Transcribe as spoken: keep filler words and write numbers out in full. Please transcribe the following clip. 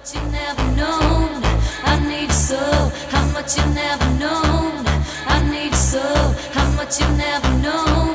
much you never known. I need so, how much you never known. I need so, how much you never known.